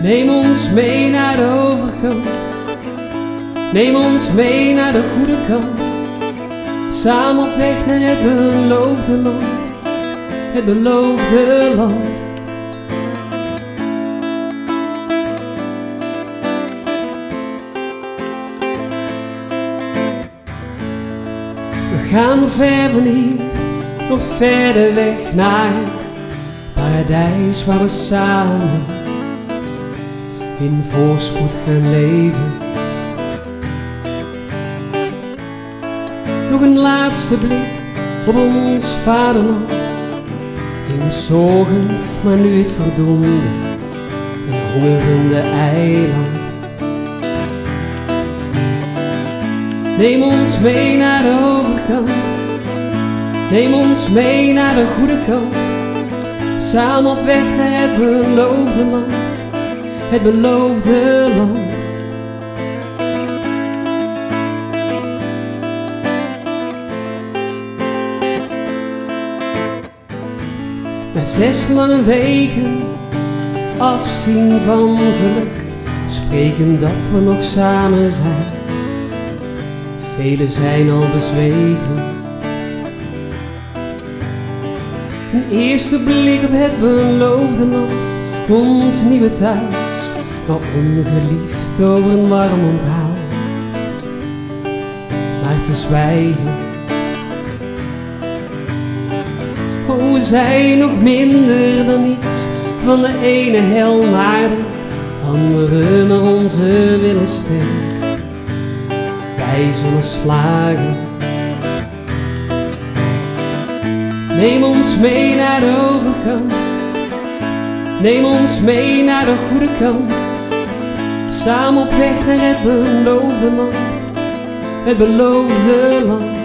Neem ons mee naar de overkant. Neem ons mee naar de goede kant. Samen op weg naar het beloofde land. Het beloofde land. We gaan nog ver van hier, nog verder weg naar het paradijs waar we samen in voorspoed gaan leven. Nog een laatste blik op ons vaderland, eens zogend, maar nu het verdoemde en hongerende eiland. Neem ons mee naar de overkant. Neem ons mee naar de goede kant. Samen op weg naar het beloofde land. Het beloofde land. Na 6 lange weken afzien van geluk, spreken dat we nog samen zijn. Velen zijn al bezweken. Een eerste blik op het beloofde land, ons nieuwe thuis, maar ongeliefd over een warm onthaal. Maar te zwijgen. Oh, we zijn nog minder dan iets, van de ene hel naar de andere, maar onze willen sterk. Wij zullen slagen. Neem ons mee naar de overkant. Neem ons mee naar de goede kant. Samen op weg naar het beloofde land. Het beloofde land.